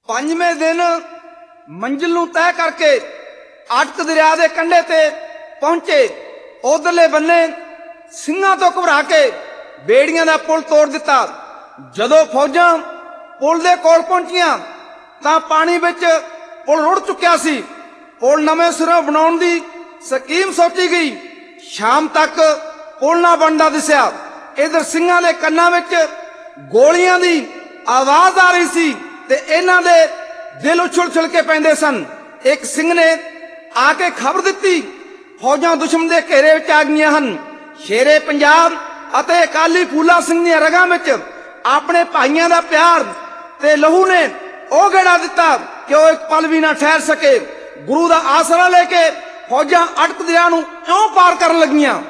ਪੰਜਵੇਂ ਦਿਨ ਮੰਜ਼ਿਲ ਨੂੰ ਤੈਅ ਕਰਕੇ ਅਟਕ ਦਰਿਆ ਦੇ ਕੰਢੇ ਤੇ ਪਹੁੰਚੇ। ਉਧਰਲੇ ਬੰਨੇ ਸਿੰਘਾਂ ਤੋਂ ਘਬਰਾ ਕੇ ਬੇੜੀਆਂ ਦਾ ਪੁਲ ਤੋੜ ਦਿੱਤਾ। ਜਦੋਂ ਫੌਜਾਂ ਪੁਲ ਦੇ ਕੋਲ ਪਹੁੰਚੀਆਂ ਤਾਂ ਪਾਣੀ ਵਿੱਚ ਪੁਲ ਰੁੜ ਚੁੱਕਿਆ ਸੀ। ਪੁਲ ਨਵੇਂ ਸਿਰੋਂ ਬਣਾਉਣ ਦੀ ਸਕੀਮ ਸੋਚੀ ਗਈ। ਸ਼ਾਮ ਤੱਕ ਪੁਲ ਨਾ ਬਣਦਾ ਦਿਸਿਆ। ਇਧਰ ਸਿੰਘਾਂ ਦੇ ਕੰਨਾਂ ਵਿੱਚ ਗੋਲੀਆਂ ਦੀ ਆਵਾਜ਼ ਆ ਰਹੀ ਸੀ ਤੇ ਇਹਨਾਂ ਦੇ ਦਿਲ ਉਛਲ ਕੇ ਪੈਂਦੇ ਸਨ। ਇੱਕ ਸਿੰਘ ਨੇ ਆ ਕੇ ਖਬਰ ਦਿੱਤੀ, ਫੌਜਾਂ ਦੁਸ਼ਮਣ ਦੇ ਘੇਰੇ ਵਿੱਚ ਆ ਗਈਆਂ ਹਨ। ਸ਼ੇਰੇ ਪੰਜਾਬ ਅਤੇ ਅਕਾਲੀ ਫੂਲਾ ਸਿੰਘ ਦੀਆਂ ਰਗਾਂ ਵਿੱਚ ਆਪਣੇ ਭਾਈਆਂ ਦਾ ਪਿਆਰ ਤੇ ਲਹੂ ਨੇ ਉਹ ਗੇੜਾ ਦਿੱਤਾ ਕਿ ਉਹ ਇੱਕ ਪਲ ਵੀ ਨਾ ਠਹਿਰ ਸਕੇ। ਗੁਰੂ ਦਾ ਆਸਰਾ ਲੈ ਕੇ ਫੌਜਾਂ ਅਟਕ ਦਰਿਆ ਨੂੰ ਇਉਂ ਪਾਰ ਕਰਨ ਲੱਗੀਆਂ।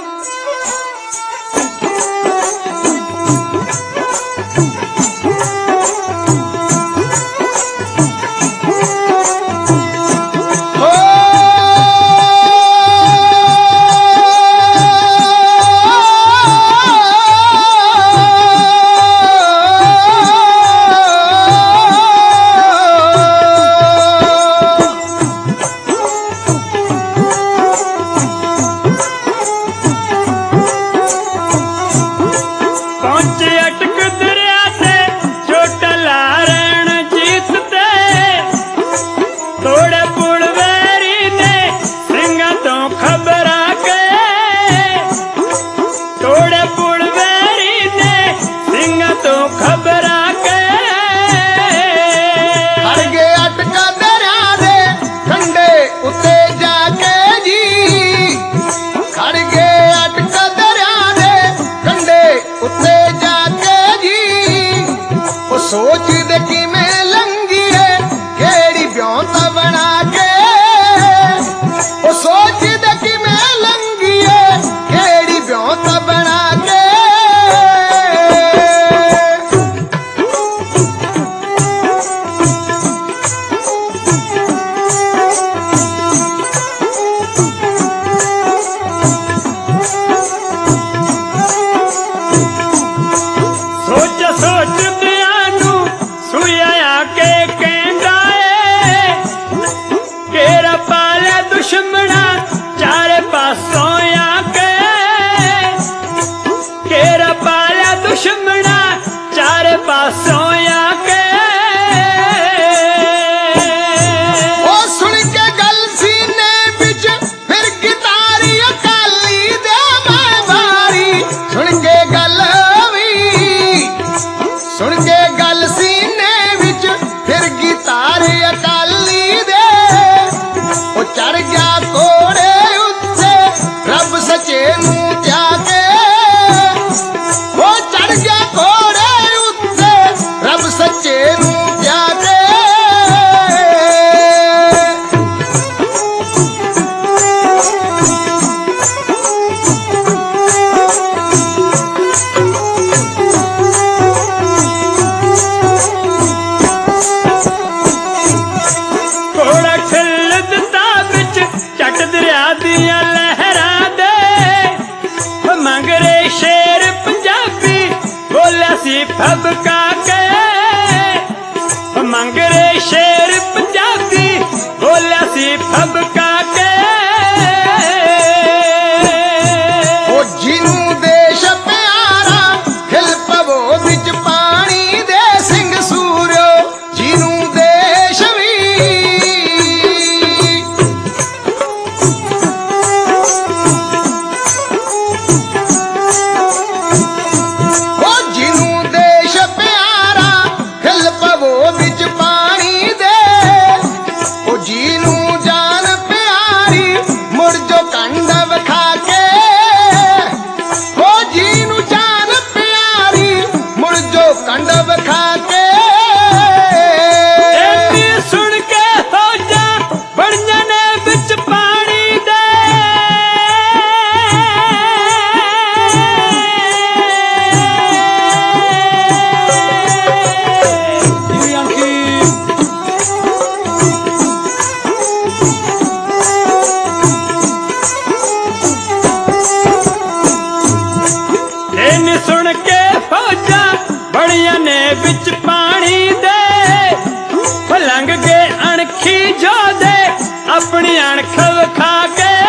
सोचदे किवें लंघीए केड़ी ब्योंत बना के, ओ सोचदे किवें लंघीए केड़ी ब्योंत बना के। फबका के मंगरे शेर पंजाबी बोलिया सी फबका के। ओ जिनू देश प्यारा खिल पवो विच पानी दे सिंह सूर्यो जिनू देश भी। ओ जिनू विच पानी दे, ओ जीनू जान पे जोधे अपनी अणख विखा के